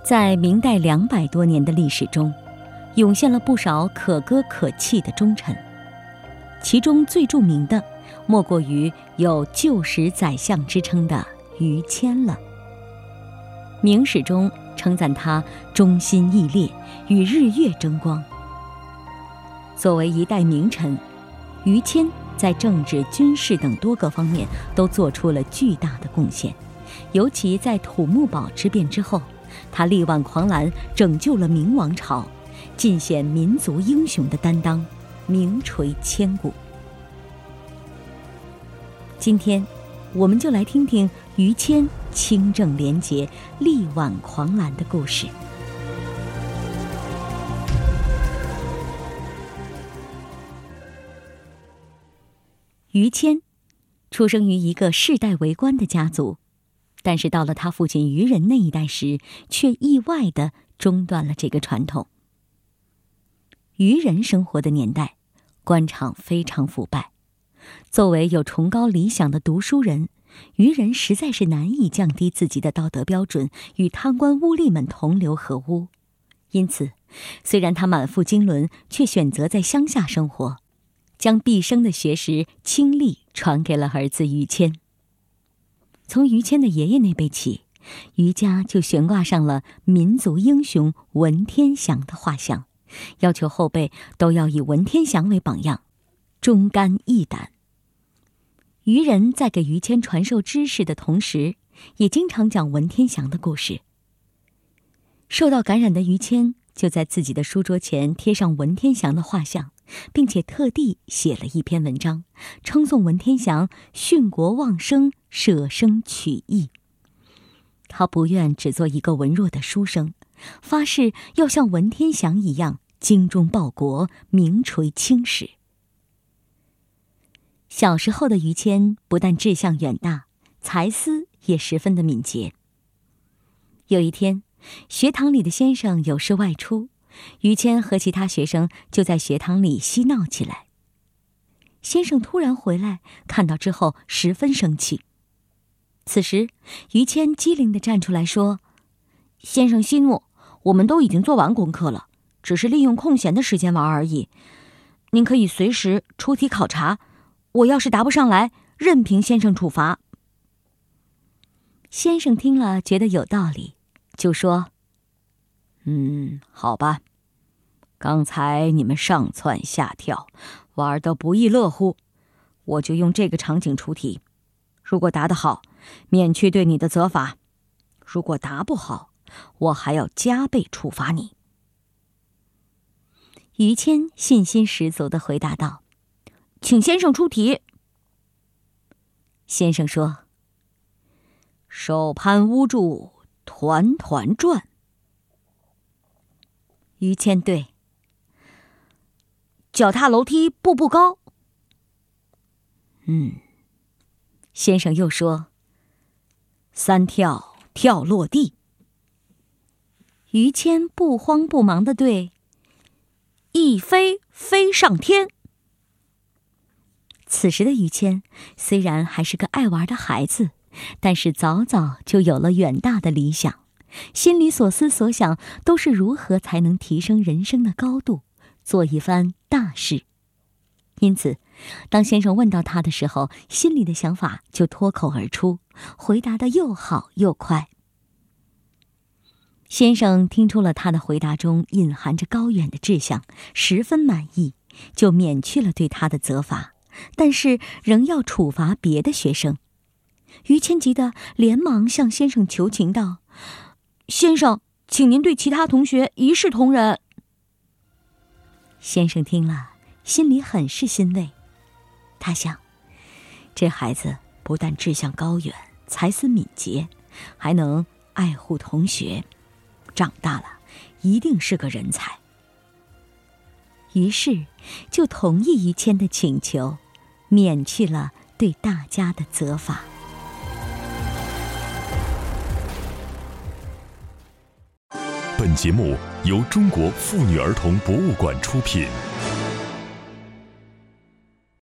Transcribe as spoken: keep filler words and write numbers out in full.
在明代两百多年的历史中，涌现了不少可歌可泣的忠臣，其中最著名的莫过于有旧时宰相之称的于谦了。明史中称赞他忠心义烈，与日月争光。作为一代名臣，于谦在政治、军事等多个方面都做出了巨大的贡献。尤其在土木堡之变之后，他力挽狂澜，拯救了明王朝，尽显民族英雄的担当，名垂千古。今天我们就来听听于谦清正廉洁、力挽狂澜的故事。于谦出生于一个世代为官的家族，但是到了他父亲于仁那一代时，却意外地中断了这个传统。于仁生活的年代，官场非常腐败，作为有崇高理想的读书人，于仁实在是难以降低自己的道德标准，与贪官污吏们同流合污。因此，虽然他满腹经纶，却选择在乡下生活，将毕生的学识倾力传给了儿子于谦。从于谦的爷爷那辈起，于家就悬挂上了民族英雄文天祥的画像，要求后辈都要以文天祥为榜样，忠肝义胆。于仁在给于谦传授知识的同时，也经常讲文天祥的故事。受到感染的于谦就在自己的书桌前贴上文天祥的画像，并且特地写了一篇文章，称颂文天祥殉国忘生，舍生取义。他不愿只做一个文弱的书生，发誓要像文天祥一样精忠报国，名垂青史。小时候的于谦不但志向远大，才思也十分的敏捷。有一天，学堂里的先生有事外出，于谦和其他学生就在学堂里嬉闹起来。先生突然回来，看到之后十分生气。此时，于谦机灵地站出来说：“先生息怒，我们都已经做完功课了，只是利用空闲的时间玩而已。您可以随时出题考察，我要是答不上来，任凭先生处罚。”先生听了觉得有道理，就说：“嗯，好吧，刚才你们上蹿下跳，玩得不亦乐乎，我就用这个场景出题。如果答得好，免去对你的责罚；如果答不好，我还要加倍处罚你。”于谦信心十足地回答道：“请先生出题。”先生说：“手攀乌柱，团团转。”于谦对：“脚踏楼梯，步步高。”嗯。先生又说：“三跳跳落地。”于谦不慌不忙地对：“一飞飞上天。”此时的于谦虽然还是个爱玩的孩子，但是早早就有了远大的理想，心里所思所想都是如何才能提升人生的高度，做一番大事。因此，当先生问到他的时候，心里的想法就脱口而出，回答得又好又快。先生听出了他的回答中隐含着高远的志向，十分满意，就免去了对他的责罚，但是仍要处罚别的学生。于谦急得连忙向先生求情道：“先生，请您对其他同学一视同仁。”先生听了，心里很是欣慰。他想，这孩子不但志向高远，才思敏捷，还能爱护同学，长大了一定是个人才。于是就同意于谦的请求，免去了对大家的责罚。 本节目由中国妇女儿童博物馆出品。